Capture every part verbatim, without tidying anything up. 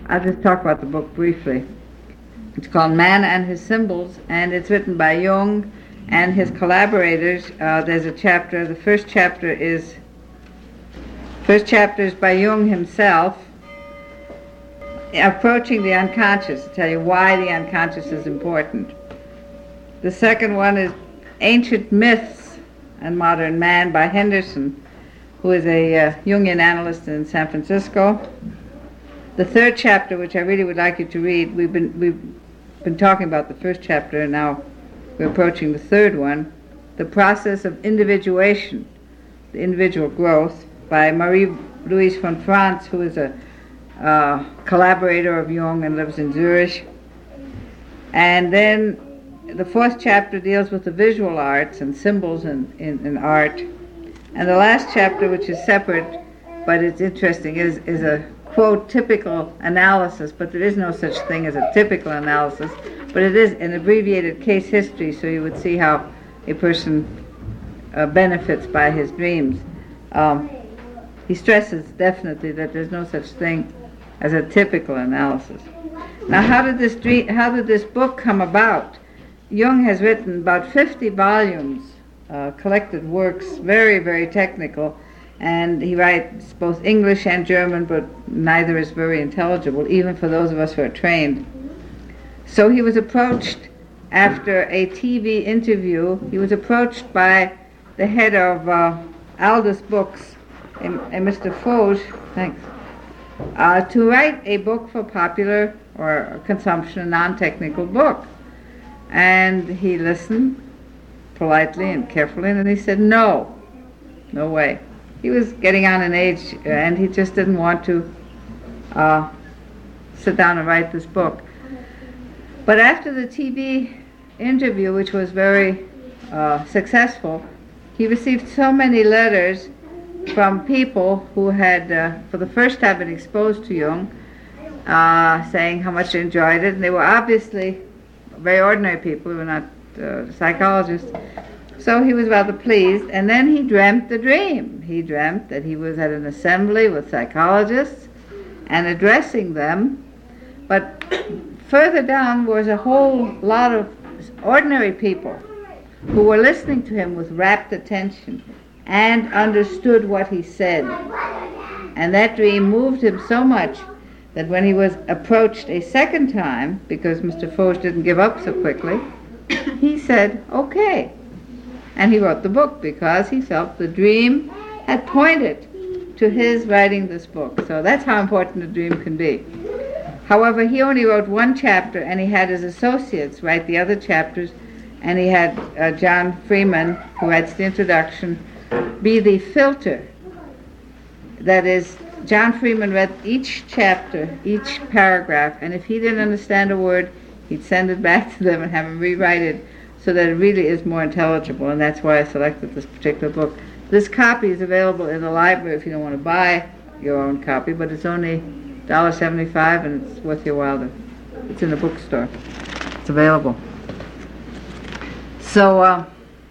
I'll just talk about the book briefly. It's called Man and His Symbols, and it's written by Jung and his collaborators. Uh, there's a chapter, the first chapter is, first chapter is by Jung himself, approaching the unconscious, to tell you why the unconscious is important. The second one is Ancient Myths and Modern Man by Henderson, who is a uh, Jungian analyst in San Francisco. The third chapter, which I really would like you to read, we've been we've been talking about the first chapter, and now we're approaching the third one, The Process of Individuation, the Individual Growth, by Marie-Louise von Franz, who is a uh, collaborator of Jung and lives in Zurich. And then the fourth chapter deals with the visual arts and symbols in, in, in art. And the last chapter, which is separate, but it's interesting, is, is a, quote, typical analysis, but there is no such thing as a typical analysis, but it is an abbreviated case history, so you would see how a person uh, benefits by his dreams. Um, he stresses definitely that there's no such thing as a typical analysis. Now, how did this dream, how did this book come about? Jung has written about fifty volumes, uh, collected works, very, very technical, and he writes both English and German, but neither is very intelligible, even for those of us who are trained. So he was approached after a T V interview. He was approached by the head of uh, Aldous Books, a, a Mister Foch, thanks, uh, to write a book for popular or consumption, a non-technical book. And he listened politely and carefully, and he said, no, no way. He was getting on in age, and he just didn't want to uh, sit down and write this book. But after the T V interview, which was very uh, successful, he received so many letters from people who had, uh, for the first time, been exposed to Jung, uh, saying how much they enjoyed it, and they were obviously very ordinary people, who were not uh, psychologists. So he was rather pleased, and then he dreamt a dream. He dreamt that he was at an assembly with psychologists and addressing them, but further down was a whole lot of ordinary people who were listening to him with rapt attention and understood what he said. And that dream moved him so much that when he was approached a second time, because Mister Foch didn't give up so quickly, he said, okay. And he wrote the book because he felt the dream had pointed to his writing this book. So that's how important a dream can be. However, he only wrote one chapter, and he had his associates write the other chapters, and he had uh, John Freeman, who writes the introduction, be the filter. That is, John Freeman read each chapter, each paragraph, and if he didn't understand a word, he'd send it back to them and have them rewrite it so that it really is more intelligible, and that's why I selected this particular book. This copy is available in the library if you don't want to buy your own copy, but it's only one dollar seventy-five, and it's worth your while to, it's in the bookstore. It's available. So, uh,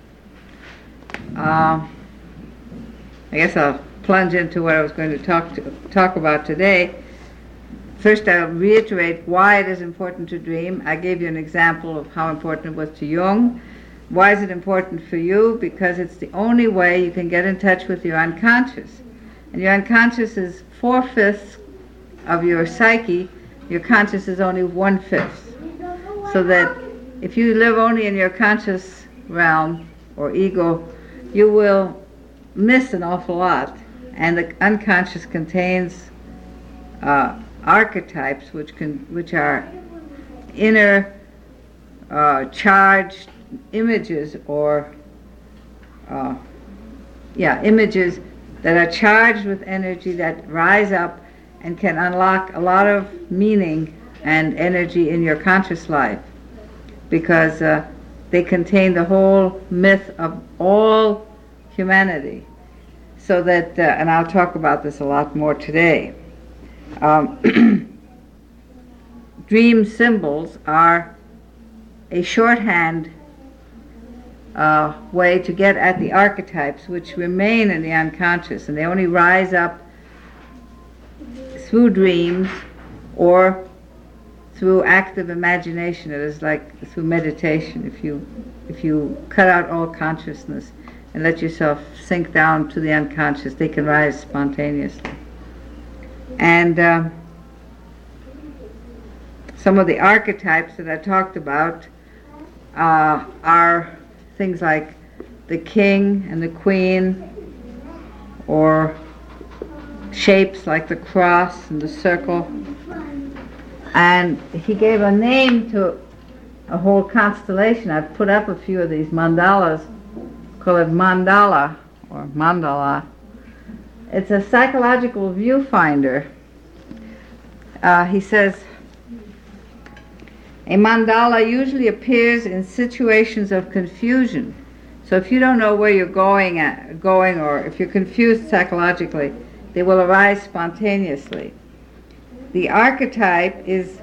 uh, I guess I'll plunge into what I was going to talk to talk about today. First, I'll reiterate why it is important to dream. I gave you an example of how important it was to Jung. Why is it important for you? Because it's the only way you can get in touch with your unconscious. And your unconscious is four-fifths of your psyche. Your conscious is only one-fifth. So that if you live only in your conscious realm or ego, you will miss an awful lot. And the unconscious contains uh, archetypes, which can, which are inner uh, charged images, or uh, yeah, images that are charged with energy that rise up and can unlock a lot of meaning and energy in your conscious life, because uh, they contain the whole myth of all humanity. So that, uh, and I'll talk about this a lot more today. Um, dream symbols are a shorthand uh, way to get at the archetypes which remain in the unconscious, and they only rise up through dreams or through active imagination. It is like through meditation. If you if you cut out all consciousness and let yourself sink down to the unconscious, they can rise spontaneously. And um, some of the archetypes that I talked about uh, are things like the king and the queen, or shapes like the cross and the circle. And he gave a name to a whole constellation. I've put up a few of these mandalas, call it mandala or mandala. It's a psychological viewfinder. Uh, he says, a mandala usually appears in situations of confusion. So if you don't know where you're going, at, going, or if you're confused psychologically, they will arise spontaneously. The archetype is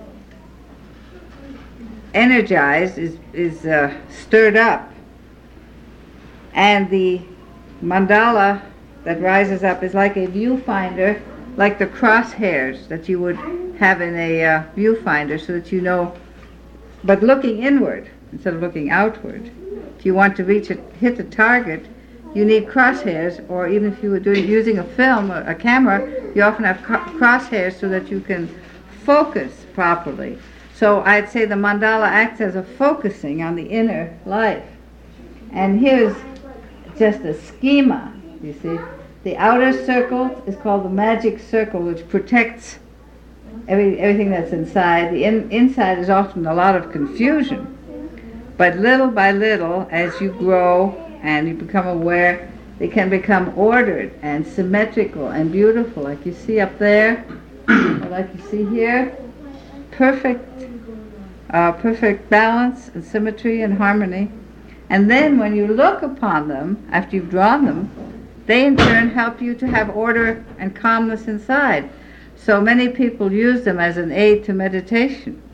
energized, is, is uh, stirred up, and the mandala that rises up is like a viewfinder, like the crosshairs that you would have in a uh, viewfinder, so that you know, but looking inward instead of looking outward. If you want to reach it, hit a target, you need crosshairs, or even if you were doing using a film or a camera, you often have co- crosshairs so that you can focus properly. So I'd say the mandala acts as a focusing on the inner life. And here's just a schema, you see. The outer circle is called the magic circle, which protects every, everything that's inside. The in, inside is often a lot of confusion. But little by little, as you grow and you become aware, they can become ordered and symmetrical and beautiful, like you see up there, or like you see here. Perfect, uh, perfect balance and symmetry and harmony. And then when you look upon them, after you've drawn them, they in turn help you to have order and calmness inside. So many people use them as an aid to meditation.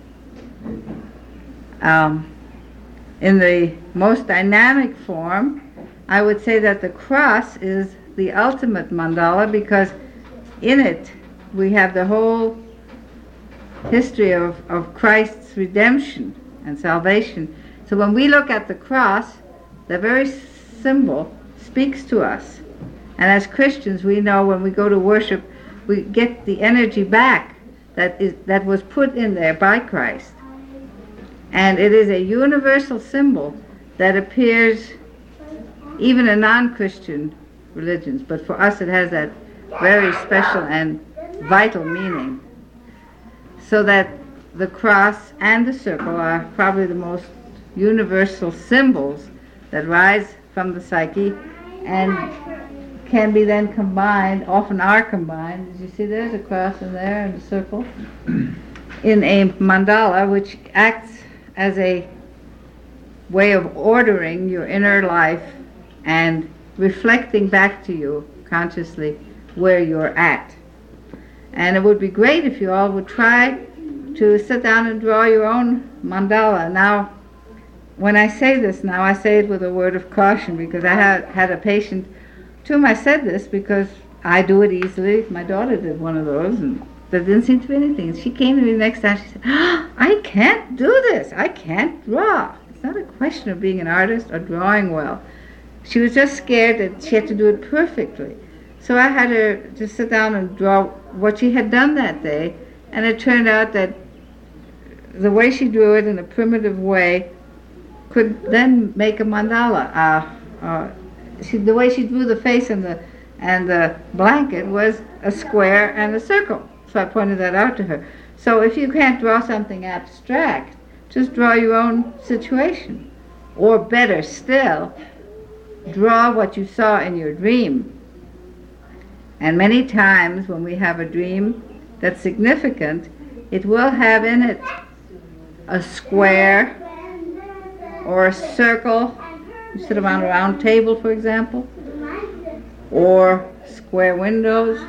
Um, in the most dynamic form, I would say that the cross is the ultimate mandala, because in it we have the whole history of, of Christ's redemption and salvation. So when we look at the cross, the very symbol speaks to us. And as Christians, we know when we go to worship, we get the energy back that is that was put in there by Christ. And it is a universal symbol that appears even in non-Christian religions, but for us it has that very special and vital meaning. So that the cross and the circle are probably the most universal symbols that rise from the psyche and can be then combined, often are combined, as you see there's a cross in there and a circle, in a mandala, which acts as a way of ordering your inner life and reflecting back to you consciously where you're at. And it would be great if you all would try to sit down and draw your own mandala. Now, when I say this now, I say it with a word of caution, because I had, had a patient, to whom I said this because I do it easily. My daughter did one of those, and there didn't seem to be anything. She came to me the next time, she said, oh, I can't do this. I can't draw. It's not a question of being an artist or drawing well. She was just scared that she had to do it perfectly. So I had her just sit down and draw what she had done that day, and it turned out that the way she drew it in a primitive way could then make a mandala. Uh, uh, she, the way she drew the face and the and the blanket was a square and a circle. So I pointed that out to her. So if you can't draw something abstract, just draw your own situation. Or better still, draw what you saw in your dream. And many times when we have a dream that's significant, it will have in it a square or a circle. You sit around a round table, for example, or square windows.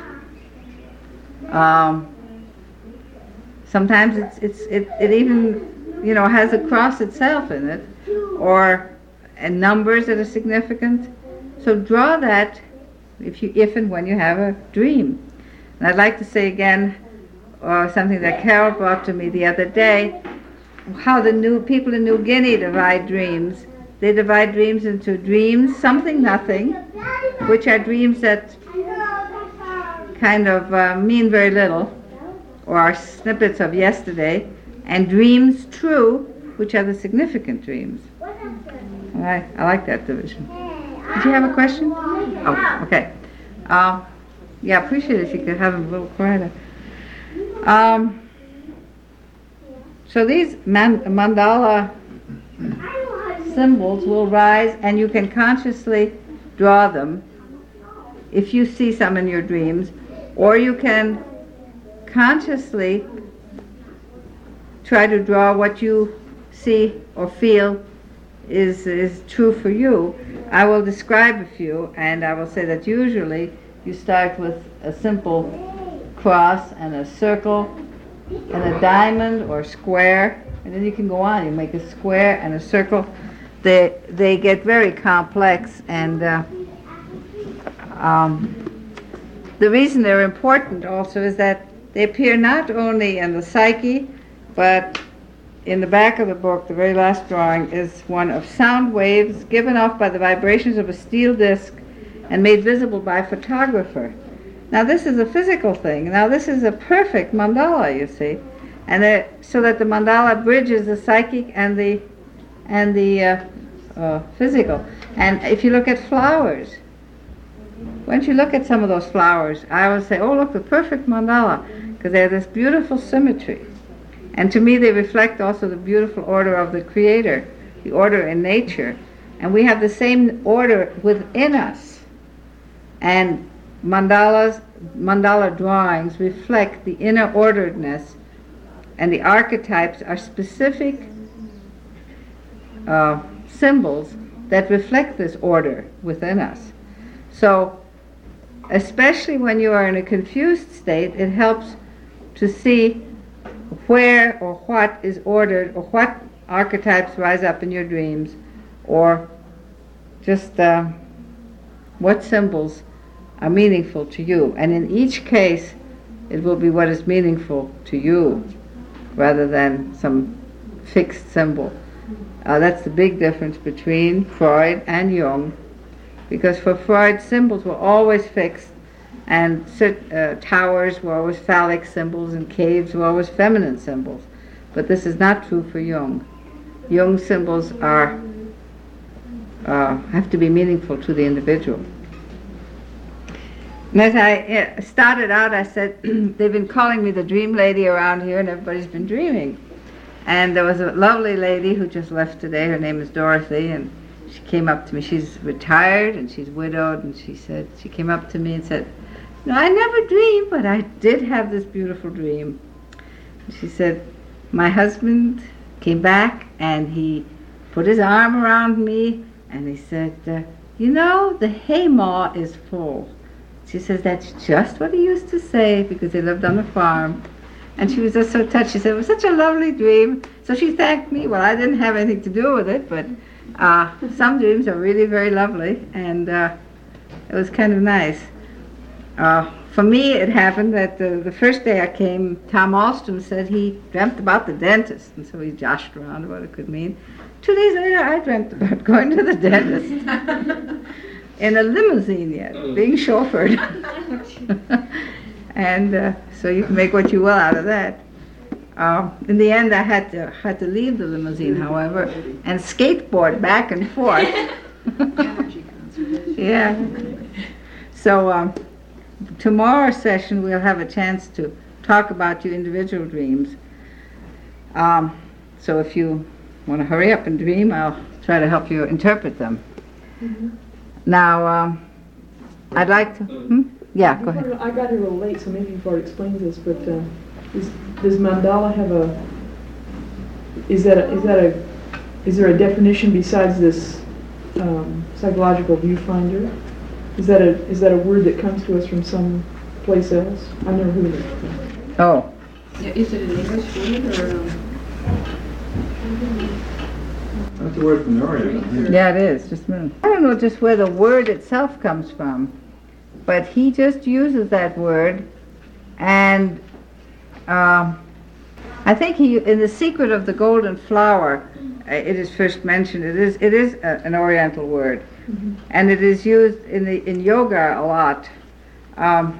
Um, sometimes it's, it's, it, it even, you know, has a cross itself in it, or and numbers that are significant. So draw that if you, if and when you have a dream. And I'd like to say again, or something that Carol brought to me the other day, how the new people in New Guinea divide dreams. They divide dreams into dreams, something, nothing, which are dreams that kind of uh, mean very little, or are snippets of yesterday, and dreams true, which are the significant dreams. I, I like that division. Did you have a question? Oh, okay. Uh, yeah, appreciate it if you could have them a little quieter. Um, so these man- mandala symbols will rise, and you can consciously draw them if you see some in your dreams, or you can consciously try to draw what you see or feel is is true for you. I will describe a few, and I will say that usually you start with a simple cross and a circle and a diamond or square, and then you can go on. You make a square and a circle. They they get very complex, and uh, um, the reason they're important also is that they appear not only in the psyche, but in the back of the book, the very last drawing is one of sound waves given off by the vibrations of a steel disc and made visible by a photographer. Now this is a physical thing. Now this is a perfect mandala, you see, and the, so that the mandala bridges the psychic and the and the uh, uh, physical. And if you look at flowers, once you look at some of those flowers, I will say, oh, look, the perfect mandala, because they have this beautiful symmetry. And to me, they reflect also the beautiful order of the Creator, the order in nature. And we have the same order within us. And mandalas, mandala drawings reflect the inner orderedness, and the archetypes are specific uh, symbols that reflect this order within us. So, especially when you are in a confused state, it helps to see where or what is ordered, or what archetypes rise up in your dreams, or just uh, what symbols are meaningful to you. And in each case, it will be what is meaningful to you, rather than some fixed symbol. Uh, that's the big difference between Freud and Jung, because for Freud, symbols were always fixed, and uh, towers were always phallic symbols, and caves were always feminine symbols. But this is not true for Jung. Jung's symbols are uh, have to be meaningful to the individual. And as I uh, started out, I said, they've been calling me the dream lady around here, and everybody's been dreaming. And there was a lovely lady who just left today. Her name is Dorothy, and she came up to me. She's retired, and she's widowed, and she said, she came up to me and said, no, I never dreamed, but I did have this beautiful dream. She said, my husband came back, and he put his arm around me, and he said, uh, you know, the haymaw is full. She says, that's just what he used to say, because they lived on a farm. And she was just so touched. She said, it was such a lovely dream. So she thanked me. Well, I didn't have anything to do with it, but uh, some dreams are really very lovely, and uh, it was kind of nice. Uh, for me, it happened that the, the first day I came, Tom Alstom said he dreamt about the dentist, and so he joshed around what it could mean. Two days later, I dreamt about going to the dentist in a limousine yet, being chauffeured. And uh, so you can make what you will out of that. Uh, in the end, I had to had to leave the limousine, however, and skateboard back and forth. Yeah. So um, tomorrow's session, we'll have a chance to talk about your individual dreams. Um, so if you want to hurry up and dream, I'll try to help you interpret them. Mm-hmm. Now, um, I'd like to... Hmm? Yeah, go ahead. I got here a little late, so maybe you've already explained this, but uh, is, does mandala have a... Is that a, is that a... Is there a definition besides this um, psychological viewfinder? Is that a is that a word that comes to us from some place else? I've never heard of it before. Oh. Yeah, is it an English word or? Um, That's a word from the Orient. Yeah, it is. Just a minute. I don't know just where the word itself comes from, but he just uses that word, and um, I think he, in The Secret of the Golden Flower, uh, it is first mentioned. It is it is a, an Oriental word, Mhm. and it is used in the in yoga a lot um,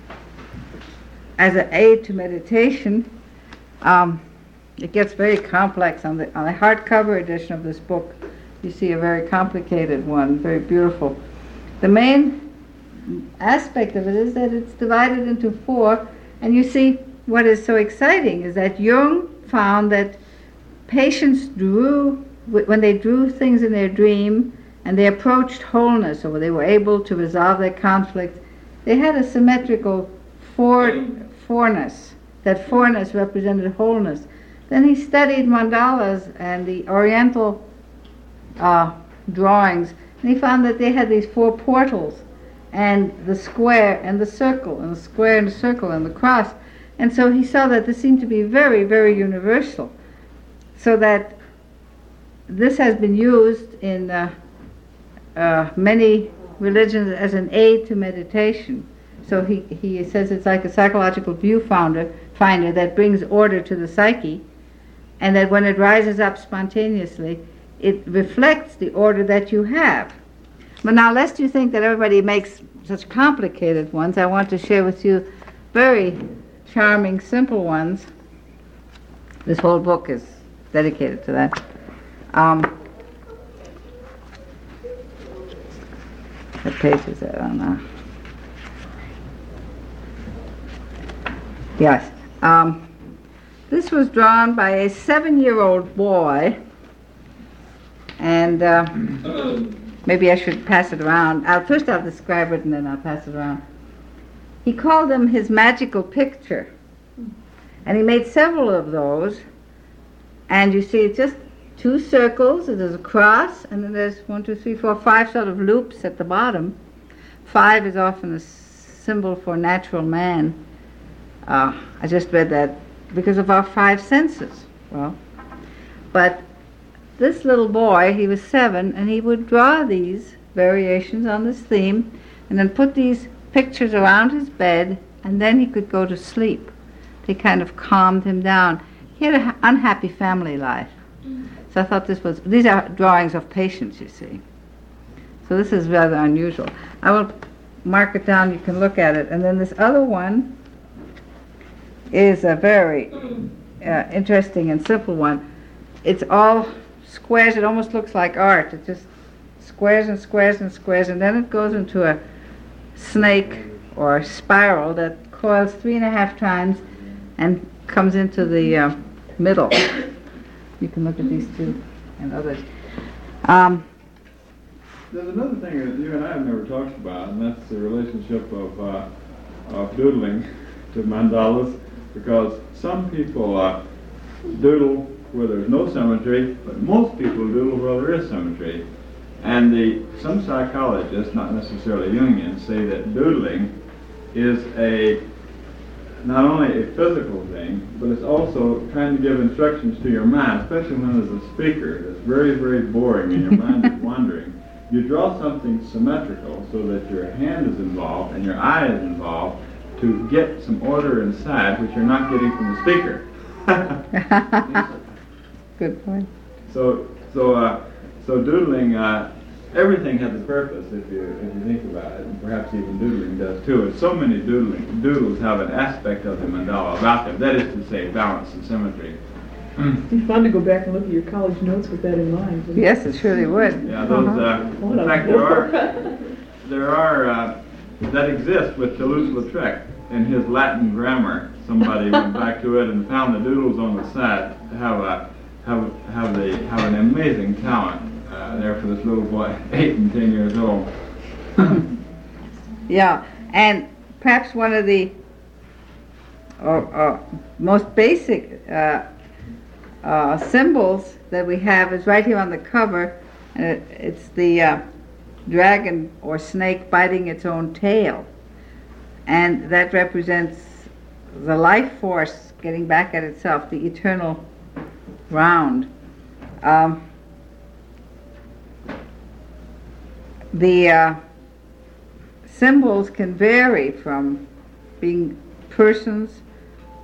as an aid to meditation. Um, it gets very complex on the on the hardcover edition of this book. You see a very complicated one, very beautiful. The main aspect of it is that it's divided into four, and you see what is so exciting is that Jung found that patients drew, when they drew things in their dream and they approached wholeness, or they were able to resolve their conflict, they had a symmetrical four, fourness. That fourness represented wholeness. Then he studied mandalas and the Oriental uh, drawings, and he found that they had these four portals, and the square and the circle, and the square and the circle and the cross. And so he saw that this seemed to be very, very universal. So that this has been used in uh, uh, many religions as an aid to meditation. So he, he says it's like a psychological viewfinder finder that brings order to the psyche, and that when it rises up spontaneously, it reflects the order that you have. But now, lest you think that everybody makes such complicated ones, I want to share with you very charming, simple ones. This whole book is dedicated to that. Um, what page is that on now? Yes. Um, this was drawn by a seven-year-old boy, and uh, maybe I should pass it around. I'll, first I'll describe it and then I'll pass it around. He called them his magical picture, and he made several of those, and you see it's just two circles, and there's a cross, and then there's one, two, three, four, five sort of loops at the bottom. Five is often a symbol for natural man. Uh, I just read that because of our five senses. Well, but this little boy, he was seven, and he would draw these variations on this theme, and then put these pictures around his bed, and then he could go to sleep. They kind of calmed him down. He had an unhappy family life. So I thought this was, these are drawings of patients, you see. So this is rather unusual. I will mark it down, you can look at it. And then this other one is a very uh, interesting and simple one. It's all squares, it almost looks like art. It just squares and squares and squares, and then it goes into a snake or a spiral that coils three and a half times and comes into the uh, middle. You can look at these two and others. Um, There's another thing that you and I have never talked about, and that's the relationship of, uh, of doodling to mandalas, because some people uh, doodle where there's no symmetry, but most people doodle where there is symmetry. And the, some psychologists, not necessarily Jungian, say that doodling is a not only a physical thing, but it's also trying to give instructions to your mind, especially when there's a speaker that's very, very boring and your mind is wandering. You draw something symmetrical so that your hand is involved and your eye is involved to get some order inside, which you're not getting from the speaker. Good point. So, so, uh, so doodling, uh, everything has a purpose if you if you think about it, and perhaps even doodling does too. And so many doodling doodles have an aspect of the mandala about them. That is to say, balance and symmetry. It's fun to go back and look at your college notes with that in mind. isn't it? Yes, it surely would. Yeah, those. Uh, What in a fact, there bore. are there are uh, that exist with Toulouse-Lautrec in his Latin grammar. Somebody went back to it and found the doodles on the side have a have have the have an amazing talent uh, there for this little boy, eight and ten years old. Yeah, and perhaps one of the or, or most basic uh, uh, symbols that we have is right here on the cover, and it, it's the uh, dragon or snake biting its own tail, and that represents the life force getting back at itself, the eternal round. Um, the uh, symbols can vary from being persons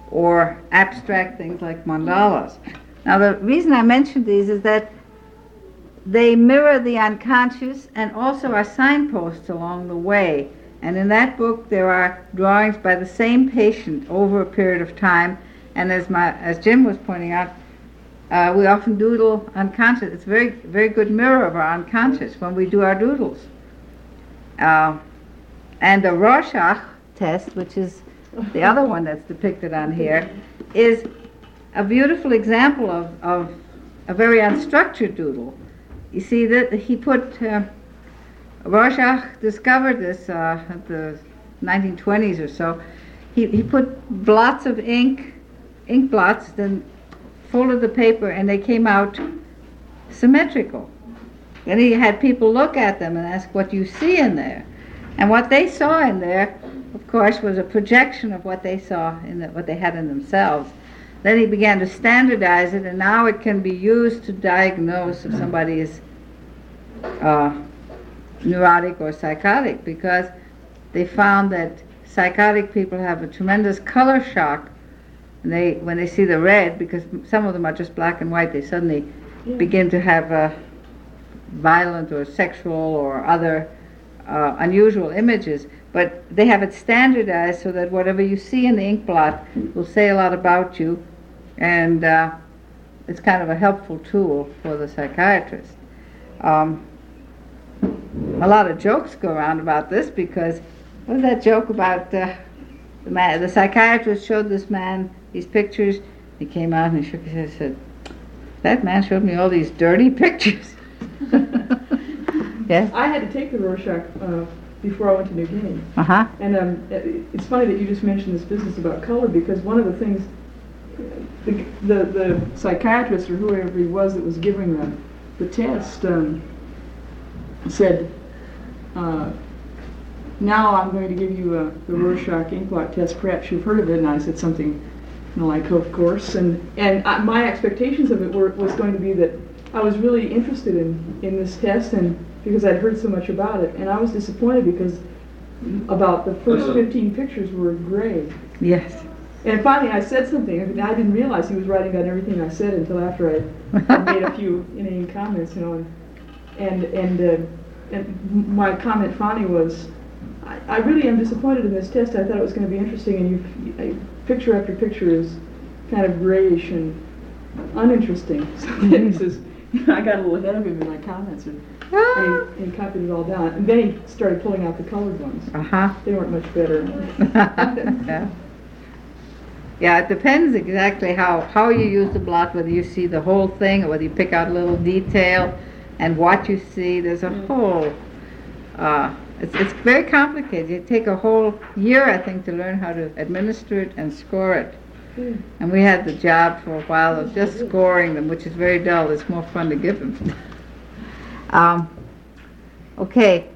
or abstract things like mandalas. Now, the reason I mention these is that they mirror the unconscious and also are signposts along the way. And in that book, there are drawings by the same patient over a period of time. And as my, as Jim was pointing out, uh, we often doodle unconscious. It's a very, very good mirror of our unconscious when we do our doodles. Uh, and the Rorschach test, which is the other one that's depicted on here, is a beautiful example of, of a very unstructured doodle. You see that he put, uh, Rorschach discovered this uh, at the nineteen twenties or so. He, he put blots of ink, ink blots, then folded the paper, and they came out symmetrical. Then he had people look at them and ask, what do you see in there? And what they saw in there, of course, was a projection of what they saw, in the, what they had in themselves. Then he began to standardize it, and now it can be used to diagnose if somebody is uh, neurotic or psychotic, because they found that psychotic people have a tremendous color shock, and they, when they see the red, because some of them are just black and white, they suddenly yeah. begin to have uh, violent or sexual or other uh, unusual images. But they have it standardized so that whatever you see in the ink blot will say a lot about you, and uh, it's kind of a helpful tool for the psychiatrist. Um, a lot of jokes go around about this, because what was that joke about uh, the man, the psychiatrist showed this man these pictures, he came out and he shook his head and said, that man showed me all these dirty pictures. Yes? I had to take the Rorschach uh, before I went to New Guinea. Uh-huh. And um, it's funny that you just mentioned this business about color, because one of the things, the, the, the psychiatrist or whoever he was that was giving the, the test um, said, uh, now I'm going to give you a, the Rorschach ink blot test, perhaps you've heard of it, and I said something you know, like, of course, and, and I, my expectations of it were, was going to be that I was really interested in, in this test, and because I'd heard so much about it, and I was disappointed because about the first fifteen pictures were gray. Yes. And finally I said something, and I didn't realize he was writing down everything I said until after I made a few inane comments, you know, and and, and, uh, and my comment finally was, I, I really am disappointed in this test. I thought it was going to be interesting, and you, I, picture after picture is kind of grayish and uninteresting. So then he says, I got a little ahead of him in my comments, and, and, he, and he copied it all down. And then he started pulling out the colored ones. Uh-huh. They weren't much better. Yeah. Yeah, it depends exactly how, how you use the blot, whether you see the whole thing or whether you pick out a little detail and what you see. There's a whole, uh, it's, it's very complicated. You take a whole year, I think, to learn how to administer it and score it. Mm. And we had the job for a while of just scoring them, which is very dull. It's more fun to give them. um, okay.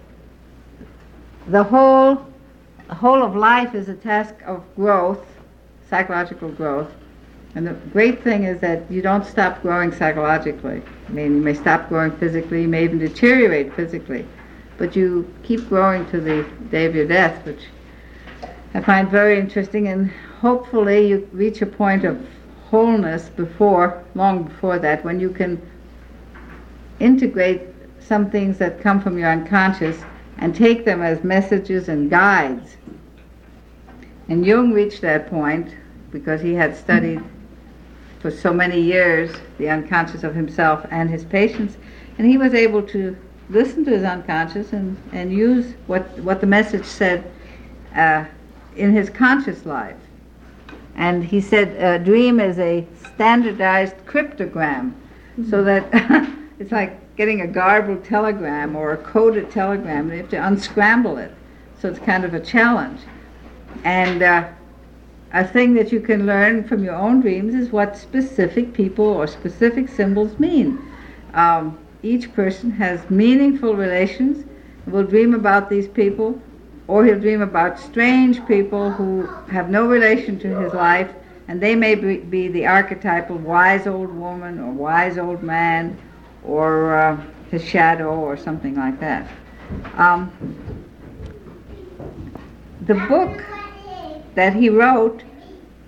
The whole, the whole of life is a task of growth, psychological growth. And the great thing is that you don't stop growing psychologically. I mean, you may stop growing physically, you may even deteriorate physically, but you keep growing to the day of your death, which I find very interesting, and hopefully you reach a point of wholeness before, long before that, when you can integrate some things that come from your unconscious and take them as messages and guides. And Jung reached that point because he had studied for so many years the unconscious of himself and his patients, and he was able to listen to his unconscious and, and use what, what the message said uh, in his conscious life. And he said a dream is a standardized cryptogram, mm-hmm. so that it's like getting a garbled telegram or a coded telegram, and you have to unscramble it. So it's kind of a challenge. And uh, a thing that you can learn from your own dreams is what specific people or specific symbols mean. Um, each person has meaningful relations. Will dream about these people, or he'll dream about strange people who have no relation to his life, and they may be, be the archetypal wise old woman or wise old man, or uh, his shadow or something like that. Um, the book that he wrote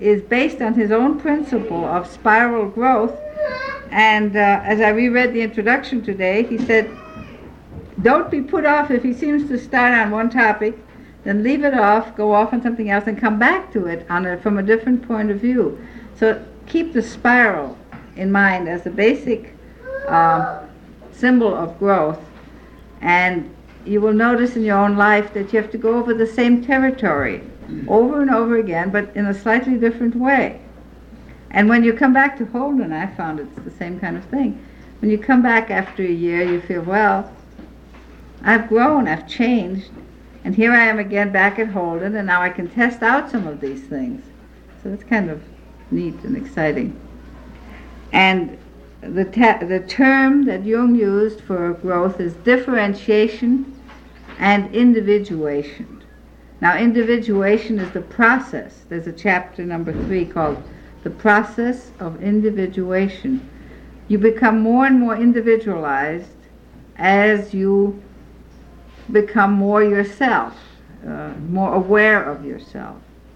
is based on his own principle of spiral growth. And uh, as I reread the introduction today, he said, don't be put off if he seems to start on one topic, then leave it off, go off on something else, and come back to it on a, from a different point of view. So keep the spiral in mind as the basic uh, symbol of growth. And you will notice in your own life that you have to go over the same territory over and over again, but in a slightly different way. And when you come back to Holden, I found it's the same kind of thing. When you come back after a year, you feel, well, I've grown, I've changed, and here I am again back at Holden, and now I can test out some of these things. So it's kind of neat and exciting. And the, te- the term that Jung used for growth is differentiation and individuation. Now, individuation is the process. There's a chapter number three called The Process of Individuation. You become more and more individualized as you become more yourself, uh, more aware of yourself.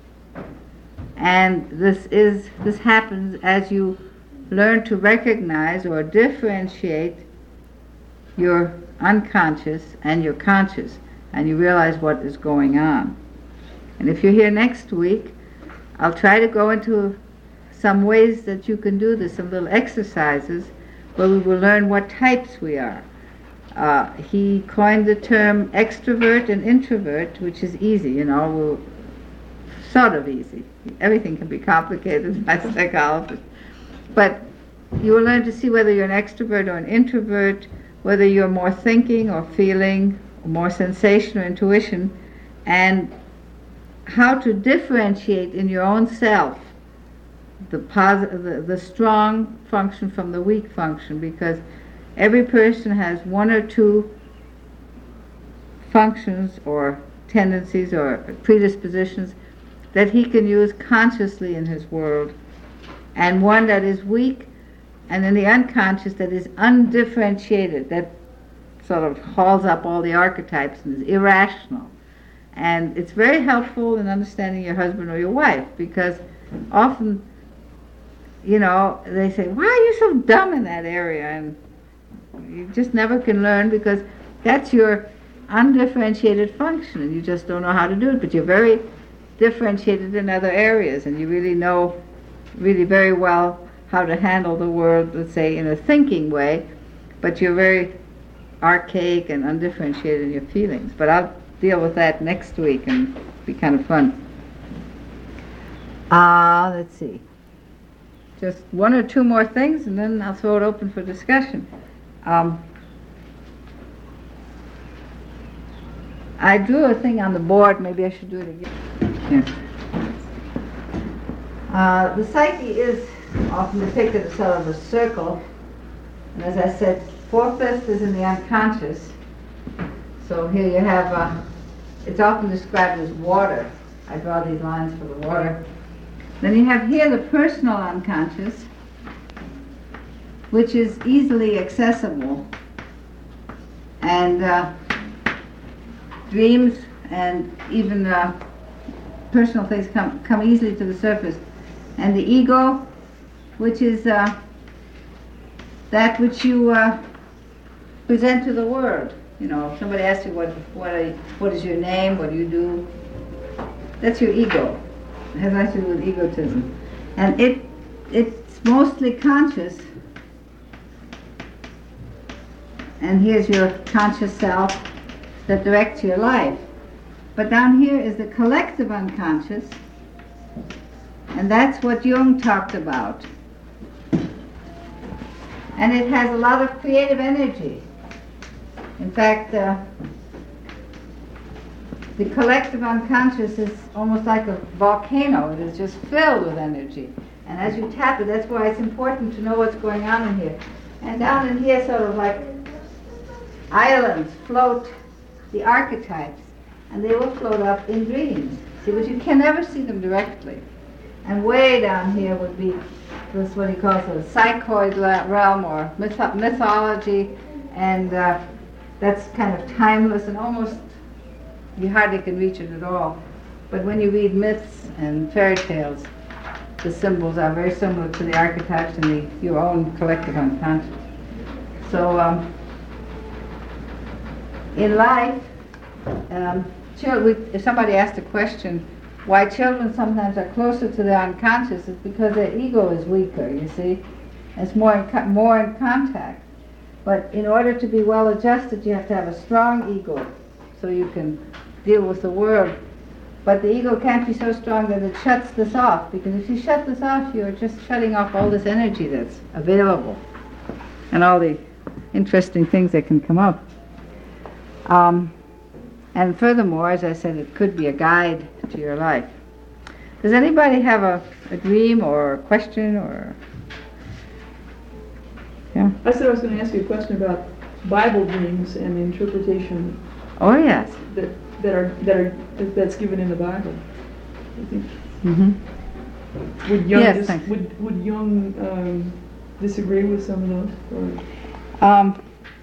And this is this happens as you learn to recognize or differentiate your unconscious and your conscious, and you realize what is going on. And if you're here next week, I'll try to go into some ways that you can do this, some little exercises where we will learn what types we are. Uh, he coined the term extrovert and introvert, which is easy, you know, we'll, sort of easy. Everything can be complicated by psychologists. But you will learn to see whether you're an extrovert or an introvert, whether you're more thinking or feeling, or more sensation or intuition, and how to differentiate in your own self the, posi- the, the strong function from the weak function, because every person has one or two functions or tendencies or predispositions that he can use consciously in his world, and one that is weak and in the unconscious that is undifferentiated, that sort of hauls up all the archetypes and is irrational. And it's very helpful in understanding your husband or your wife, because often, you know, they say, why are you so dumb in that area? And you just never can learn, because that's your undifferentiated function and you just don't know how to do it, but you're very differentiated in other areas and you really know really very well how to handle the world, let's say, in a thinking way, but you're very archaic and undifferentiated in your feelings. But I'll deal with that next week and it'll be kind of fun. Ah, uh, let's see. Just one or two more things and then I'll throw it open for discussion. Um, I drew a thing on the board, maybe I should do it again. Yes. Uh, the psyche is often depicted as sort of a circle, and as I said, four-fifths is in the unconscious. So here you have, uh, it's often described as water. I draw these lines for the water. Then you have here the personal unconscious, which is easily accessible, and uh, dreams and even uh, personal things come, come easily to the surface. And the ego, which is uh, that which you uh, present to the world. You know, if somebody asks you what what, are, what is your name, what do you do, that's your ego. It has nothing to do with egotism. And it it's mostly conscious. And here's your conscious self that directs your life. But down here is the collective unconscious, and that's what Jung talked about. And it has a lot of creative energy. In fact, uh, the collective unconscious is almost like a volcano. It is just filled with energy. And as you tap it, that's why it's important to know what's going on in here. And down in here, sort of like islands, float the archetypes. And they will float up in dreams. See, but you can never see them directly. And way down here would be this, what he calls the psychoid realm, or myth- mythology, and uh, that's kind of timeless and almost, you hardly can reach it at all. But when you read myths and fairy tales, the symbols are very similar to the archetypes in the, your own collective unconscious. So, um, in life, um, children, if somebody asked a question, why children sometimes are closer to the unconscious, is because their ego is weaker, you see. It's more in, co- more in contact. But in order to be well adjusted, you have to have a strong ego so you can deal with the world. But the ego can't be so strong that it shuts this off, because if you shut this off, you're just shutting off all this energy that's available and all the interesting things that can come up. Um, and furthermore, as I said, it could be a guide to your life. Does anybody have a, a dream or a question or... Yeah. I said I was going to ask you a question about Bible dreams and the interpretation Oh, yes. that that are that are that's given in the Bible. I think Mm-hmm. would Jung Yes, dis- thanks. would would Jung um, disagree with some of those? Or? Um,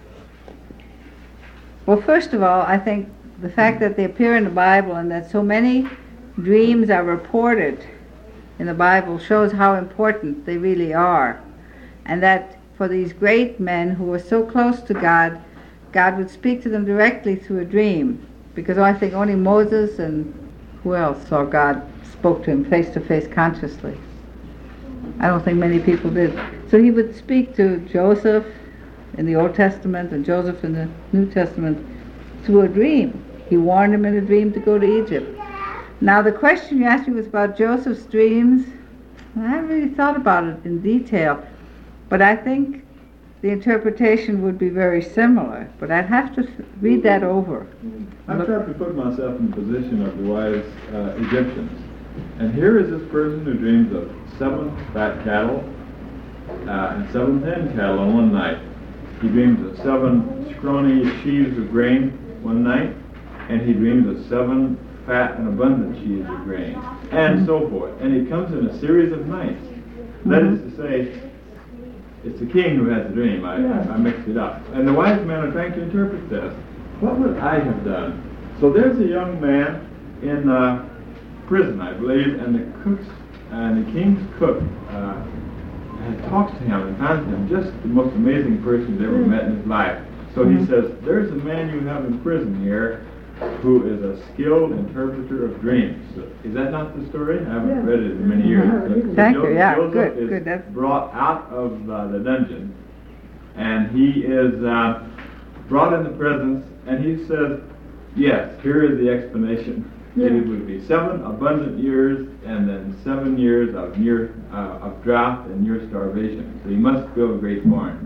well, first of all, I think the fact that they appear in the Bible and that so many dreams are reported in the Bible shows how important they really are. And that for these great men who were so close to God, God would speak to them directly through a dream. Because I think only Moses and who else saw God, spoke to him face to face consciously. I don't think many people did. So he would speak to Joseph in the Old Testament and Joseph in the New Testament through a dream. He warned him in a dream to go to Egypt. Now the question you asked me was about Joseph's dreams. I haven't really thought about it in detail, but I think the interpretation would be very similar, but I'd have to read that over. I've tried to put myself in the position of the wise uh, Egyptians. And here is this person who dreams of seven fat cattle uh, and seven thin cattle on one night. He dreams of seven scrawny sheaves of grain one night, and he dreams of seven fat and abundant sheaves of grain, and so forth. And it comes in a series of nights. That is to say, it's the king who has the dream. I, Yeah. I, I mixed it up. And the wise men are trying to interpret this. What would I have done? So there's a young man in uh, prison, I believe, and the cooks and the king's cook uh, had talked to him and found him just the most amazing person he's ever met in his life. So he says, there's a man you have in prison here who is a skilled interpreter of dreams. So, is that not the story? I haven't Yeah. read it in many years. But Thank Jo- you, yeah, Joseph good, is good, that's- brought out of uh, the dungeon, and he is uh, brought in the presence, and he says, yes, here is the explanation. Yeah. It would be seven abundant years, and then seven years of near uh, of drought and near starvation. So he must build great barns.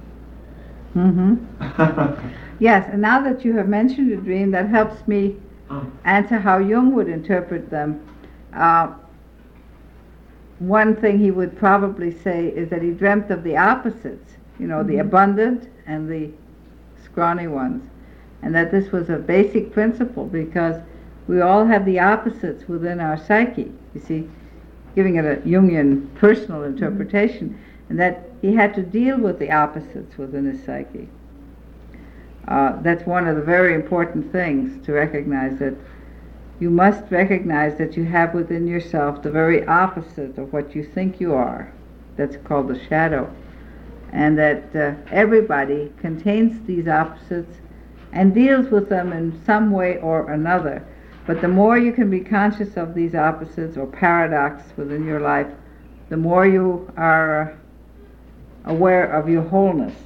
Mm-hmm. Yes, and now that you have mentioned a dream, that helps me Oh. answer how Jung would interpret them. Uh, one thing he would probably say is that he dreamt of the opposites, you know, the abundant and the scrawny ones, and that this was a basic principle because we all have the opposites within our psyche, you see, giving it a Jungian personal interpretation, and that he had to deal with the opposites within his psyche. Uh, that's one of the very important things, to recognize that you must recognize that you have within yourself the very opposite of what you think you are. That's called the shadow. And that uh, everybody contains these opposites and deals with them in some way or another. But the more you can be conscious of these opposites or paradox within your life, the more you are aware of your wholeness.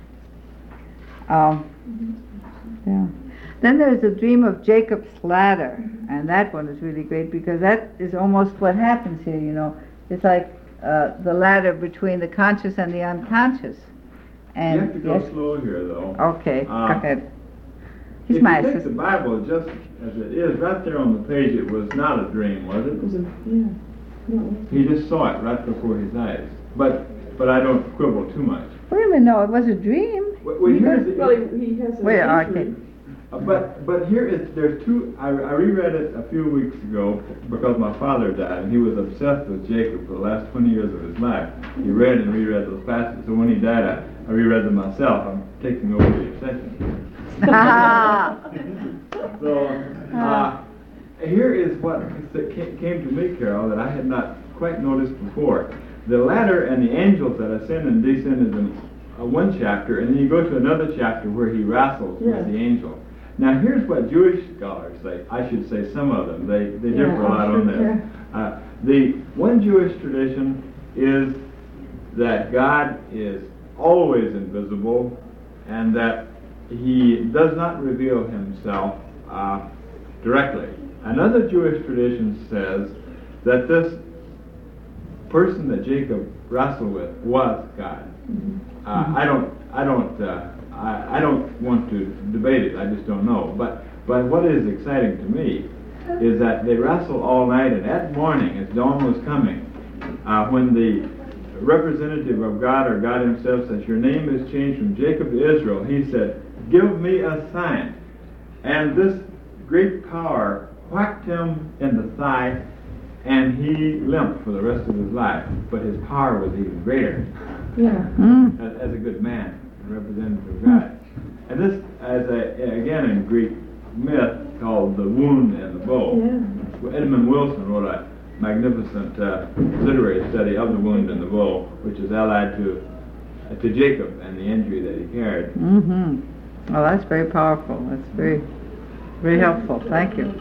Um, yeah. Then there's the dream of Jacob's ladder, and that one is really great because that is almost what happens here, you know. It's like uh, the ladder between the conscious and the unconscious. And You have to go yes, slow here, though. okay, Uh, go ahead. He's If my you take the assistant. Bible just as it is, right there on the page, it was not a dream, was It was it? a, yeah. No. He just saw it right before his eyes. But but I don't quibble too much. Wait a minute, no, it was a dream. Well, well, here's the- Well, he, he has a. Wait, entry. okay. Uh, But but here is there's two. I, I reread it a few weeks ago because my father died, and he was obsessed with Jacob for the last twenty years of his life. He read and reread those passages. So when he died, I, I reread them myself. I'm taking over the obsession. So uh, here is what that ca- came to me, Carol, that I had not quite noticed before. The ladder and the angels that ascend and descend is in uh, one chapter, and then you go to another chapter where he wrestles Yeah. with the angel. Now here's what Jewish scholars say. I should say some of them. They they differ Yeah, a lot on this. yeah. Uh, the one Jewish tradition is that God is always invisible, and that he does not reveal himself uh, directly. Another Jewish tradition says that this person that Jacob wrestled with was God. Mm-hmm. Uh, I don't, I don't, uh, I, I don't want to debate it. I just don't know. But, but what is exciting to me is that they wrestle all night, and at morning, as dawn was coming, uh, when the representative of God or God Himself says, "Your name is changed from Jacob to Israel," he said, "Give me a sign." And this great power whacked him in the thigh, and he limped for the rest of his life. But his power was even greater Yeah. Mm. as, as a good man, a representative of God. And this, as a, again in Greek myth, called the wound and the bow. Yeah. Edmund Wilson wrote a magnificent uh, literary study of the wound and the bow, which is allied to uh, to Jacob and the injury that he carried. Mm-hmm. Well, that's very powerful. That's very, very helpful. Thank you.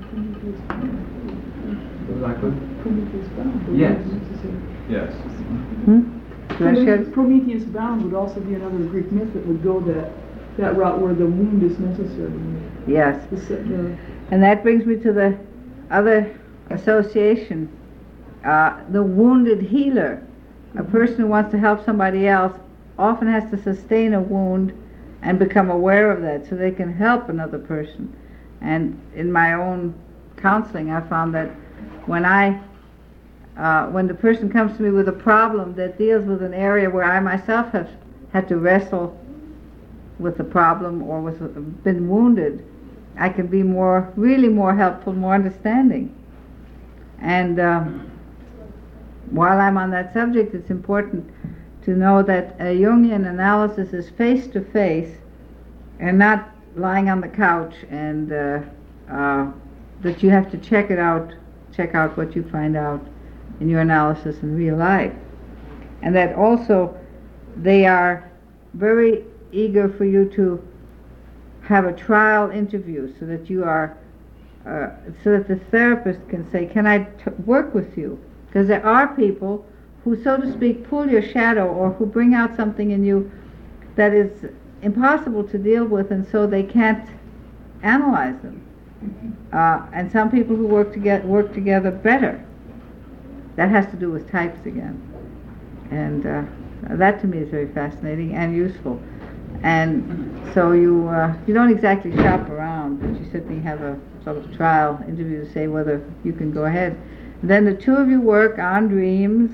Prometheus bound. would Yes. be necessary. Yes. Hmm? Do you want to share? Prometheus Prometheus bound would also be another Greek myth that would go that, that route where the wound is necessary. Yes. The, se- the, And that brings me to the other association, uh, the wounded healer. A person who wants to help somebody else often has to sustain a wound and become aware of that so they can help another person. And in my own counseling, I found that when I, uh, when the person comes to me with a problem that deals with an area where I myself have had to wrestle with the problem or was been wounded, I can be more, really more helpful, more understanding. And um, while I'm on that subject, it's important to know that a Jungian analysis is face-to-face and not lying on the couch, and uh, uh, that you have to check it out, check out what you find out in your analysis in real life. And that also they are very eager for you to have a trial interview so that you are, uh, so that the therapist can say, "Can I t- work with you?" Because there are people who, so to speak, pull your shadow or who bring out something in you that is impossible to deal with, and so they can't analyze them. Uh, and some people who work together work together better. That has to do with types again, and uh, that to me is very fascinating and useful. And so you uh, you don't exactly shop around, but you certainly have a sort of trial interview to say whether you can go ahead. Then the two of you work on dreams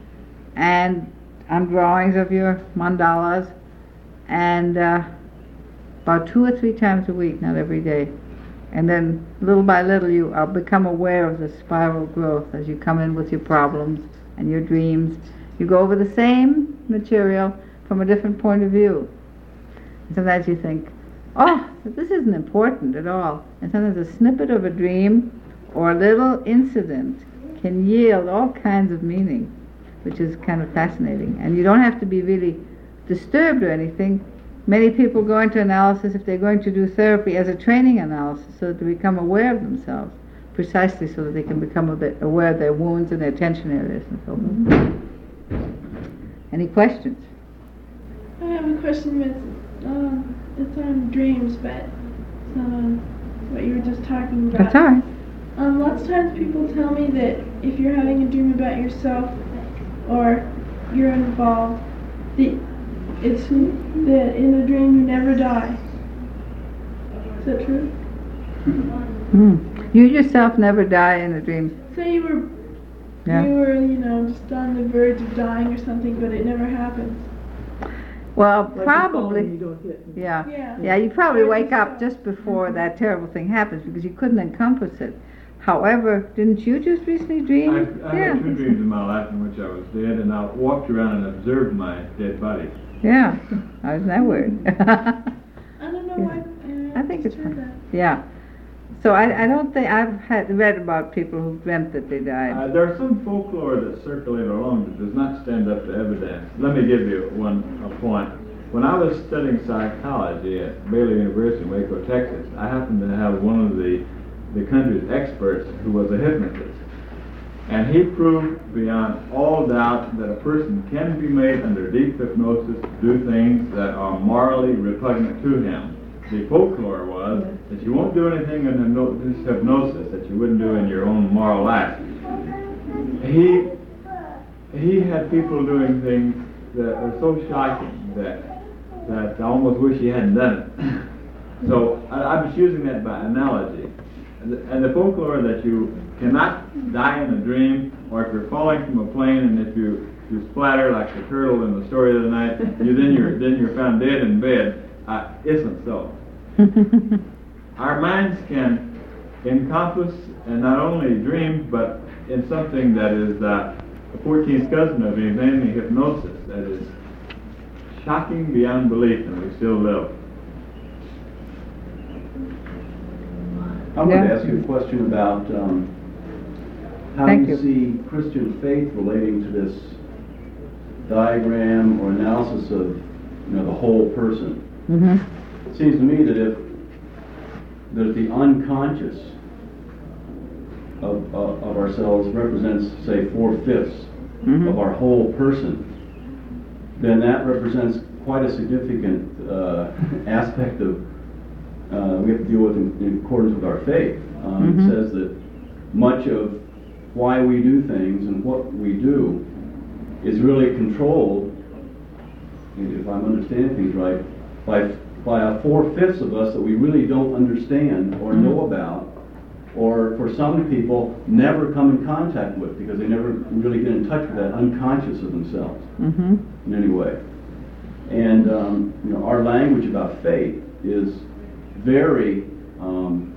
and on drawings of your mandalas, and uh, about two or three times a week, not every day. And then little by little you uh, become aware of the spiral growth as you come in with your problems and your dreams. You go over the same material from a different point of view. And sometimes you think, oh, this isn't important at all. And sometimes a snippet of a dream or a little incident can yield all kinds of meaning, which is kind of fascinating. And you don't have to be really disturbed or anything. Many people go into analysis if they're going to do therapy as a training analysis so that they become aware of themselves, precisely so that they can become a bit aware of their wounds and their tension areas and so forth. Any questions? I have a question with, um, it's on dreams, but it's not on what you were just talking about. That's all right. Um, lots of times people tell me that if you're having a dream about yourself or you're involved, the, it's that in a dream you never die. Is that true? Mm. You yourself never die in a dream. Say you were, Yeah. you were, you know, just on the verge of dying or something, but it never happens. Well, like probably. You don't hit. Yeah. Yeah. Yeah, you probably Or wake up yourself. just before that terrible thing happens because you couldn't encompass it. However, didn't you just recently dream? I've, I've had two dreams in my life in which I was dead, and I walked around and observed my dead body. Yeah, isn't that weird? I don't know why. Uh, I think just it's heard fine. that. Yeah. So I, I don't think, I've had, read about people who dreamt that they died. Uh, there's some folklore that circulate along that does not stand up to evidence. Let me give you one a point. When I was studying psychology at Baylor University in Waco, Texas, I happened to have one of the, the country's experts who was a hypnotist. And he proved beyond all doubt that a person can be made under deep hypnosis to do things that are morally repugnant to him. The folklore was that you won't do anything in this hypnosis that you wouldn't do in your own moral act. He, he had people doing things that are so shocking that that I almost wish he hadn't done it. So I, I'm just using that by analogy. And the, and the folklore that you cannot die in a dream, or if you're falling from a plane and if you, you splatter like the turtle in the story of the night, you then you're then you're found dead in bed, uh, isn't so. Our minds can encompass and not only dream, but in something that is uh, a fourteenth cousin of it, namely hypnosis, that is shocking beyond belief, and we still live. I want Yeah. to ask you a question about um, how Thank you, you. see Christian faith relating to this diagram or analysis of, you know, the whole person. Mm-hmm. It seems to me that if that the unconscious of, of, of ourselves represents, say, four-fifths Mm-hmm. of our whole person, then that represents quite a significant uh, aspect of uh, we have to deal with in, in accordance with our faith. Um, Mhm. It says that much of why we do things and what we do is really controlled, if I'm understanding things right, by by a four-fifths of us that we really don't understand or know about, or for some people never come in contact with because they never really get in touch with that unconscious of themselves Mm-hmm. in any way. And um, you know, our language about faith is very um,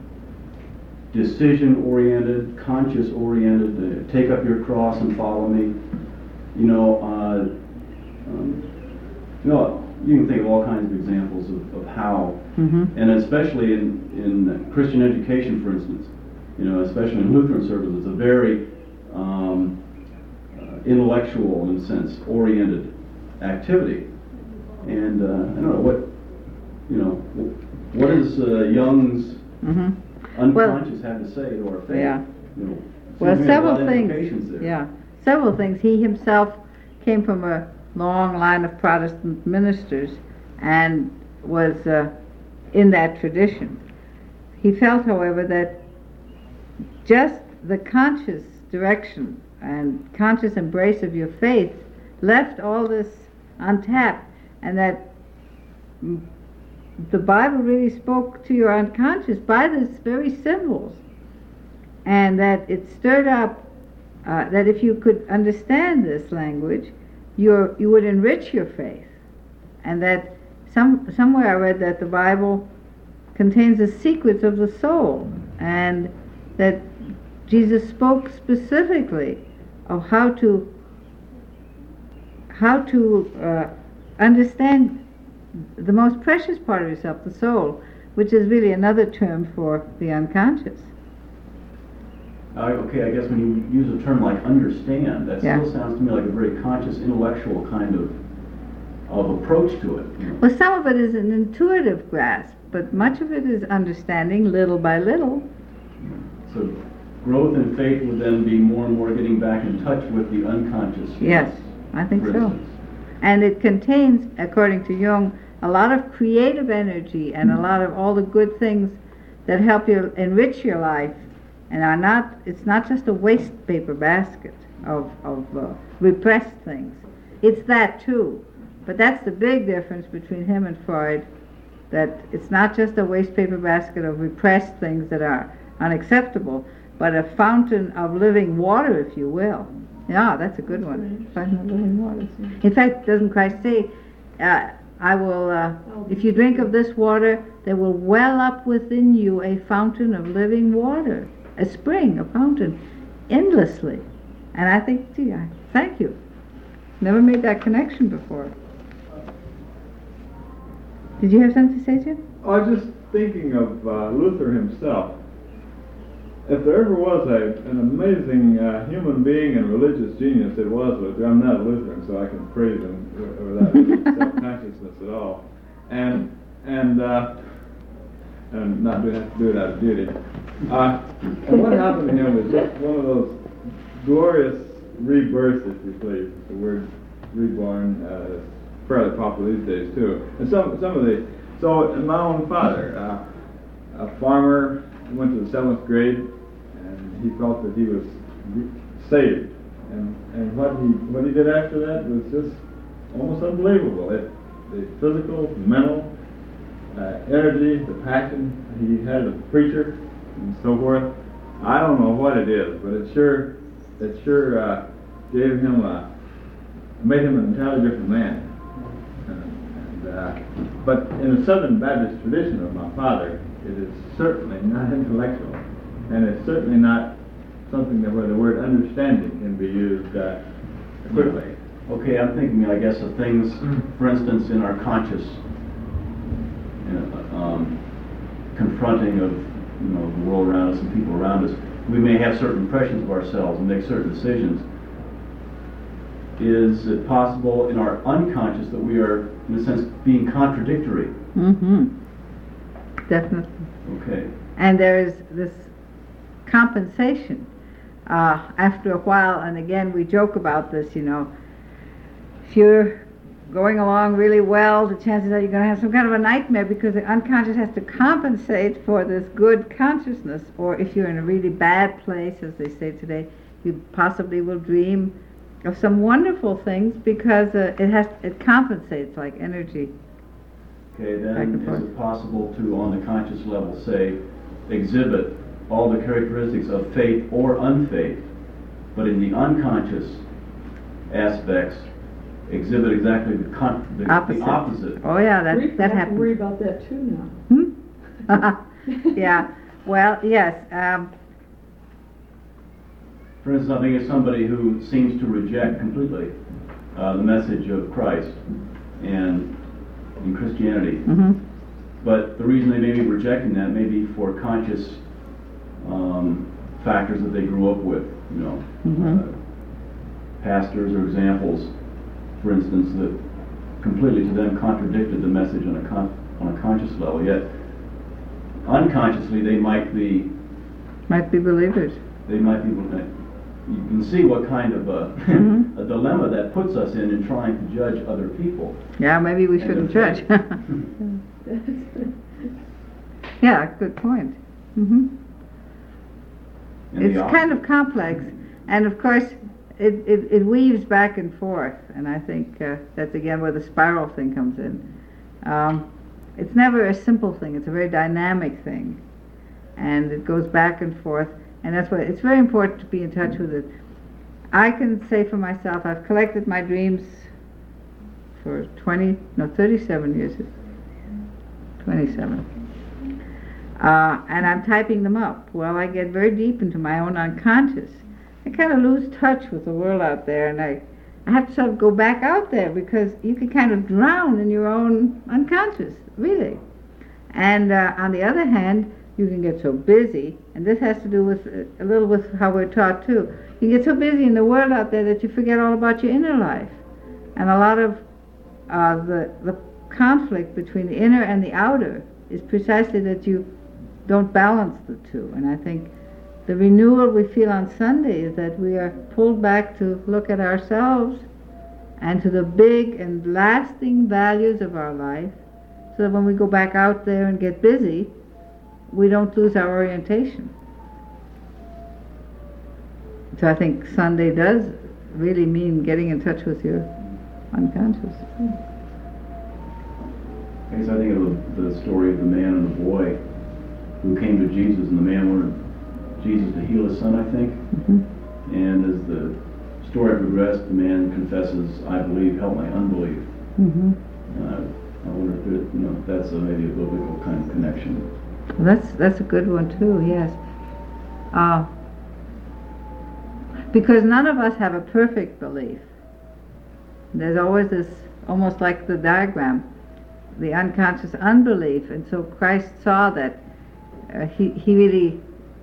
decision-oriented, conscious-oriented. Uh, take up your cross and follow me. You know, uh, um, you know, you can think of all kinds of examples of, of how, Mm-hmm. and especially in, in Christian education, for instance, you know, especially in Lutheran circles, it's a very um, uh, intellectual, in a sense, oriented activity. And uh, I don't know what, you know, what does uh, Young's Mm-hmm. unconscious have to say to our faith? Yeah. You know, Well, seems to me a lot several of things. implications there. Yeah, several things. He himself came from a long line of Protestant ministers and was uh, in that tradition. He felt, however, that just the conscious direction and conscious embrace of your faith left all this untapped, and that mm, the Bible really spoke to your unconscious by these very symbols, and that it stirred up, uh, that if you could understand this language, you're, you would enrich your faith. And that some, somewhere I read that the Bible contains the secrets of the soul, and that Jesus spoke specifically of how to how to uh, understand the most precious part of yourself, the soul, which is really another term for the unconscious. Uh, okay, I guess when you use a term like understand, that Yeah. still sounds to me like a very conscious, intellectual kind of of approach to it. You know? Well, some of it is an intuitive grasp, but much of it is understanding little by little. So growth in faith would then be more and more getting back in touch with the unconscious. Yes, I think for so. instance. And it contains, according to Jung, a lot of creative energy and a lot of all the good things that help you enrich your life, and are not, it's not just a waste paper basket of, of uh, repressed things. It's that too. But that's the big difference between him and Freud, that it's not just a waste paper basket of repressed things that are unacceptable, but a fountain of living water, if you will. Yeah, that's a good one. Fountain of living water. In fact, doesn't Christ say, uh, I will, uh, if you drink of this water, there will well up within you a fountain of living water, a spring, a fountain, endlessly. And I think, gee, I, thank you. Never made that connection before. Did you have something to say, Jim? I was just thinking of uh, Luther himself. if there ever was a, an amazing uh, human being and religious genius, it was Luther. I'm not a Lutheran, so I can praise him without self-consciousness at all. And and uh, and not do, have to do it out of duty. Uh, and what happened to him was just one of those glorious rebirths, if you please. The word reborn uh, is fairly popular these days too. And some some of the so my own father, uh, a farmer, went to the seventh grade, and he felt that he was saved. And and what he what he did after that was just almost unbelievable. It, the physical, mental uh, energy, the passion he had as a preacher, and so forth. I don't know what it is, but it sure it sure uh, gave him a made him an entirely different man. And, and, uh, but in the Southern Baptist tradition of my father, it is certainly not intellectual, and it's certainly not something that where the word understanding can be used uh, quickly. Okay, I'm thinking, I guess, of things, for instance, in our conscious you know, um, confronting of you know the world around us and people around us. We may have certain impressions of ourselves and make certain decisions. Is it possible in our unconscious that we are, in a sense, being contradictory? Mm-hmm. Definitely. Okay. And there is this compensation uh, after a while, and again we joke about this, you know, if you're going along really well, the chances are you're going to have some kind of a nightmare because the unconscious has to compensate for this good consciousness. Or if you're in a really bad place, as they say today, you possibly will dream of some wonderful things because uh, it has it compensates like energy. Okay, then is it possible to, on the conscious level, say, exhibit all the characteristics of faith or unfaith, but in the unconscious aspects, exhibit exactly the, con- the, opposite. the opposite? Oh yeah, that, We that have happens. to worry about that too now. Hmm? Yeah, well, yes. Um, For instance, I think of somebody who seems to reject completely uh, the message of Christ and in Christianity. mm-hmm. But the reason they may be rejecting that may be for conscious um, factors that they grew up with, you know, Mm-hmm. uh, pastors or examples, for instance, that completely to them contradicted the message on a con- on a conscious level. Yet unconsciously they might be Might be believers. they might be. You can see what kind of a, Mhm. a dilemma that puts us in in trying to judge other people. Yeah, maybe we And shouldn't their judge. faith. Yeah, good point. hmm And It's the op- kind of complex, and of course, it, it, it weaves back and forth, and I think uh, that's again where the spiral thing comes in. Um, it's never a simple thing, it's a very dynamic thing, and it goes back and forth, and that's why it's very important to be in touch with it. I can say for myself, I've collected my dreams for twenty, no, thirty-seven years, twenty-seven. Uh, and I'm typing them up. Well, I get very deep into my own unconscious. I kind of lose touch with the world out there, and I, I have to sort of go back out there because you can kind of drown in your own unconscious, really. And uh, on the other hand, you can get so busy, and this has to do with uh, a little with how we're taught too. You get so busy in the world out there that you forget all about your inner life, and a lot of uh, the the conflict between the inner and the outer is precisely that you don't balance the two. And I think the renewal we feel on Sunday is that we are pulled back to look at ourselves and to the big and lasting values of our life, so that when we go back out there and get busy, we don't lose our orientation. So I think Sunday does really mean getting in touch with your unconscious. I guess I think of the story of the man and the boy who came to Jesus, and the man wanted Jesus to heal his son, I think. Mm-hmm. And as the story progressed, the man confesses, "I believe, help my unbelief." Mm-hmm. Uh, I wonder if it, you know, if that's a, maybe a biblical kind of connection. Well, that's that's a good one too. Yes, uh, because none of us have a perfect belief. There's always this, almost like the diagram, the unconscious unbelief, and so Christ saw that uh, he he really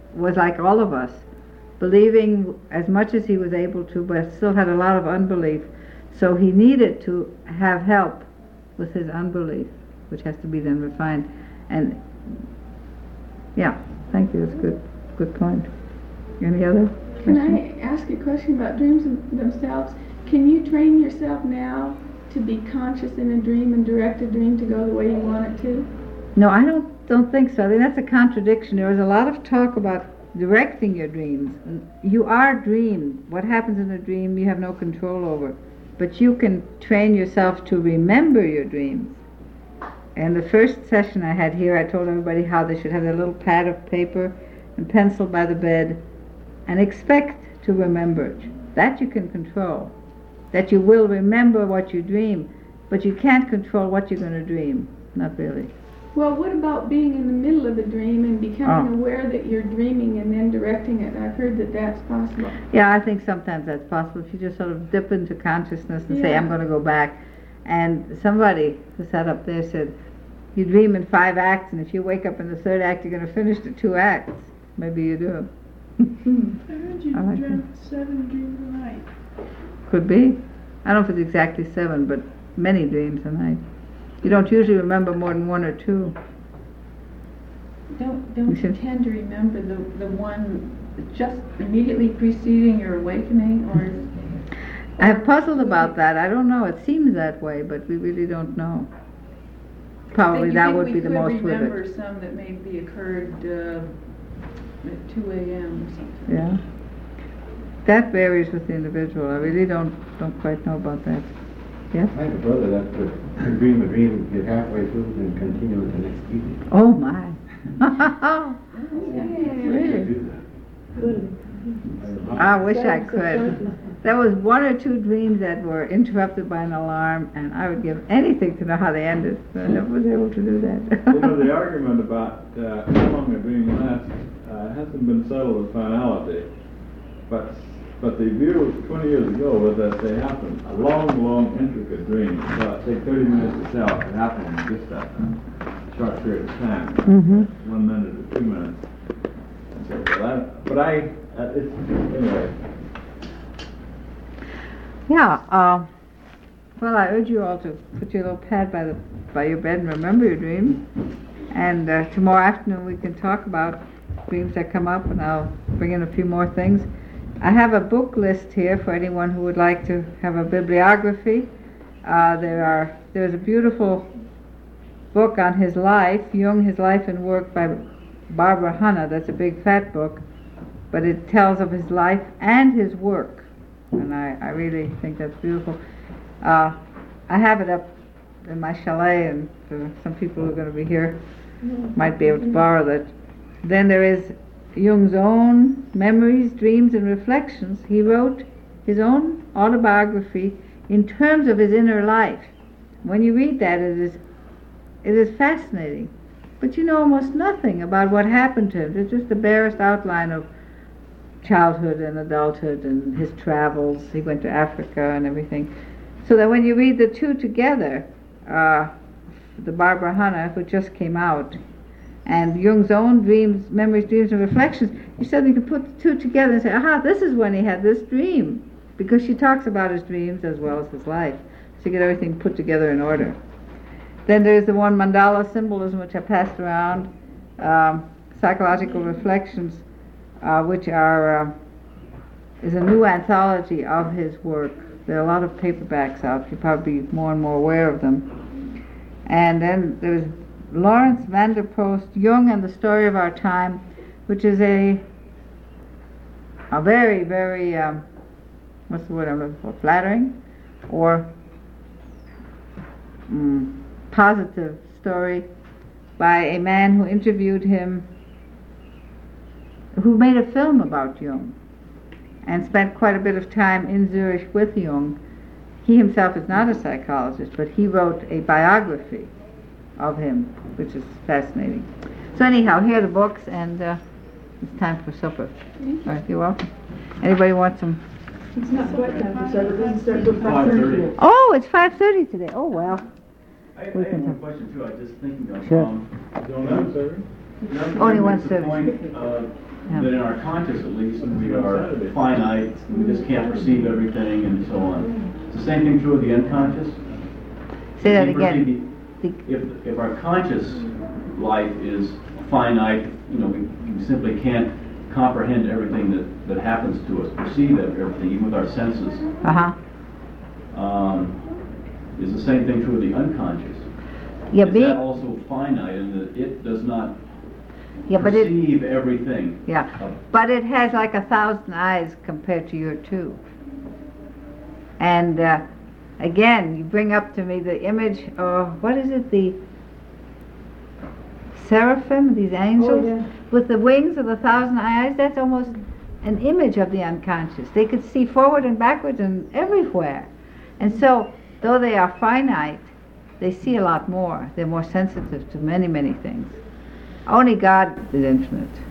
was like all of us, believing as much as he was able to, but still had a lot of unbelief. So he needed to have help with his unbelief, which has to be then refined. And yeah, thank you. That's a good, good point. Any other Can questions? I ask a question about dreams themselves? Can you train yourself now to be conscious in a dream and direct a dream to go the way you want it to? No, I don't don't think so. I think that's a contradiction. There was a lot of talk about directing your dreams. You are dreamed. What happens in a dream you have no control over. But you can train yourself to remember your dreams. And the first session I had here, I told everybody how they should have their little pad of paper and pencil by the bed and expect to remember it. That you can control. That you will remember what you dream, but you can't control what you're going to dream. Not really. Well, what about being in the middle of a dream and becoming Oh. aware that you're dreaming and then directing it? I've heard that that's possible. Yeah, I think sometimes that's possible. If you just sort of dip into consciousness and say, Yeah. I'm going to go back. And somebody who sat up there said, you dream in five acts, and if you wake up in the third act, you're going to finish the two acts. Maybe you do. Hmm. I heard you I like dreamt seven dreams a night. Could be. I don't know if it's exactly seven, but many dreams a night. You don't usually remember more than one or two. Don't, don't You you should- tend to remember the, the one just immediately preceding your awakening, or? I have puzzled about that. I don't know. It seems that way, but we really don't know. Probably You that think would we be the could most remember vivid. some that maybe occurred uh, at two a.m. or something? Yeah. That varies with the individual. I really don't don't quite know about that. Yeah? I have a brother that could dream a dream, get halfway through, and continue it the next evening. Oh my. Really? Do Good. that. I wish I could. There was one or two dreams that were interrupted by an alarm, and I would give anything to know how they ended, but I never was able to do that. You know, the argument about uh, how long a dream lasts uh, hasn't been settled with finality. But but the view twenty years ago was that they happen, a long, long, intricate dream. So take thirty minutes to tell, it happened in just that uh, short period of time, Mhm. one minute or two minutes. And so forth. I, but I, uh, it's, anyway. Yeah, uh, well, I urge you all to put your little pad by the by your bed and remember your dreams. And uh, tomorrow afternoon we can talk about dreams that come up, and I'll bring in a few more things. I have a book list here for anyone who would like to have a bibliography. Uh, there are there's a beautiful book on his life, Jung, His Life and Work, by Barbara Hanna. That's a big fat book, but it tells of his life and his work. And I, I really think that's beautiful. Uh, I have it up in my chalet, and for some people who are going to be here might be able to borrow that. Then there is Jung's own memories, dreams, and reflections. He wrote his own autobiography in terms of his inner life. When you read that, it is it is fascinating. But you know almost nothing about what happened to him. It's just the barest outline of childhood and adulthood and his travels. He went to Africa and everything. So that when you read the two together, uh, the Barbara Hanna, who just came out, and Jung's own dreams, memories, dreams, and reflections, you suddenly can put the two together and say, aha, this is when he had this dream. Because she talks about his dreams as well as his life. So you get everything put together in order. Then there's the one, Mandala Symbolism, which I passed around, um, Psychological Reflections, uh, which are uh, is a new anthology of his work. There are a lot of paperbacks out. You'll probably be more and more aware of them. And then there's Lawrence van der Post, Jung and the Story of Our Time, which is a a very, very, um, what's the word I'm looking for, flattering or mm, positive story by a man who interviewed him, who made a film about Jung and spent quite a bit of time in Zurich with Jung. He himself is not a psychologist, but he wrote a biography of him, which is fascinating. So anyhow, here are the books, and uh, it's time for supper. All right, you're welcome. Anybody want some? It's not quite time for supper, it doesn't start till five five thirty. thirty. Oh, it's five thirty today. Oh, well. I, I We have can one talk. question too, I was just thinking of. Sure. Um, Don't answer. Nelson Only one makes the service. point, uh, Yeah. that in our conscious at least, we are finite, we just can't perceive everything and so on. Is the same thing true of the unconscious? Say that See, again. Bertie, If, if our conscious life is finite, you know, we, we simply can't comprehend everything that, that happens to us, perceive everything, even with our senses. Uh-huh. Um, is the same thing true of the unconscious? Yeah, is be, that also finite in that it does not yeah, but it, perceive everything? yeah, but it has like a thousand eyes compared to your two. And uh, again, you bring up to me the image of, what is it, the seraphim, these angels, Oh, yeah. with the wings of a thousand eyes. That's almost an image of the unconscious. They could see forward and backwards and everywhere. And so, though they are finite, they see a lot more. They're more sensitive to many, many things. Only God is infinite.